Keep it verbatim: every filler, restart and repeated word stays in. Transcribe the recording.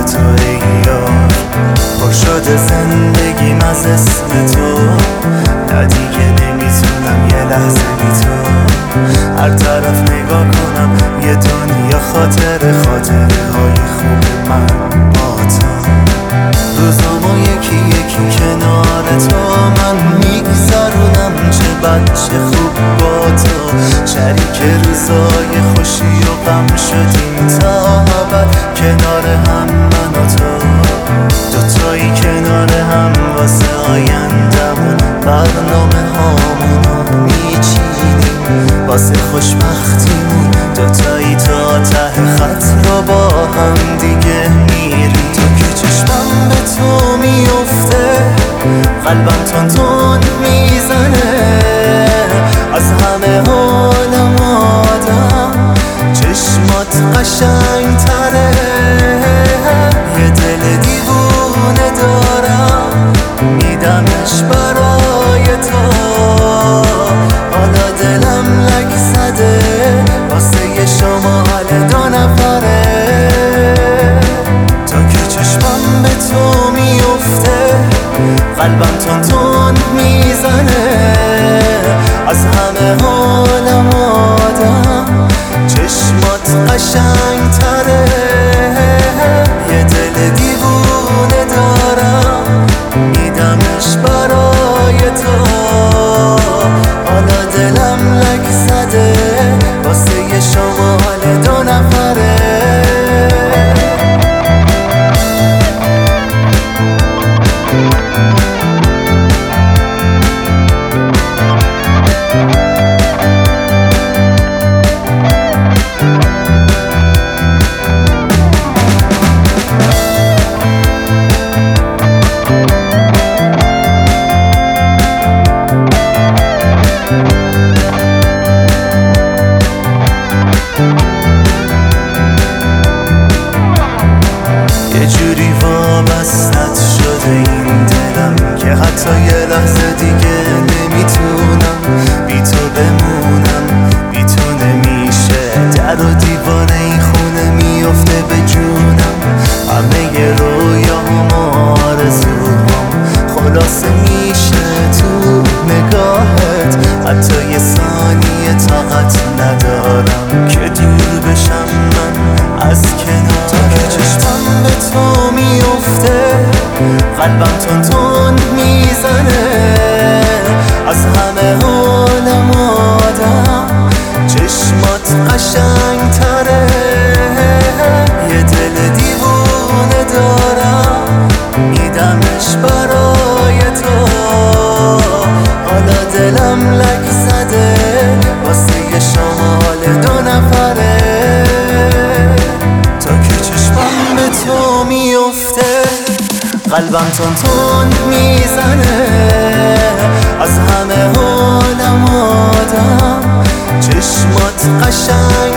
تو ای یار، پر شده زندگیم از اسم تو. نه دیگه نمیتونم یه لحظه بی تو. هر طرف نگاه کنم یه دنیا خاطره، خاطره های خوب من با تو. روزامو یکی یکی کنار تو من میگذرونم، چه بد چه خوب با تو. شریک روزای خوشی و غم شدیم تا ابد، کنار هم من و تو. دوتایی کنار هم واسه آیندمون برنامه هامونو میچینیم، واسه خوشبختیمون دوتایی تا ته خط رو با هم دیگه میریم. تو که چشمم به تو میفته قلبم تون تون میزنه، از همه حالم آدم چشمات قشنگ تره. یه دل دیوونه دارم میدمش برای تو، حالا دلم لک زده واسه یه شما حال دو نفره. تا که چشمم به تو میفته قلبم تون تون میزنه، از همه حالم آدم چشمات قشنگ تره. یه دل دیوونه دارم میدمش برای تو، حالا دلم لک زده واسه یه شما حال دو نفره. یه جوری وابستت شده این دلم که حتی یه لحظه دیگه نمیتونم بی تو بمونم. بی تو نمیشه، در و دیوار این خونه میفته به جونم. همه ی رویام و آرزوام خلاصه میشه تو نگاهت، حتی یه ثانیه طاقت ندارم که دور بشم من از کنارت. تا که چشمم به تو میفته قلبم تون تون میزنه، از همه حالم آدم چشمات قشنگ تره. یه دل دیوونه دارم میدمش برای تو، حالا دلم لک زده واسه یه شما حال دو نفره. تا که چشمم به تو میفته قلبم تون تون میزنه، از همه حالم آدم چشمات قشنگ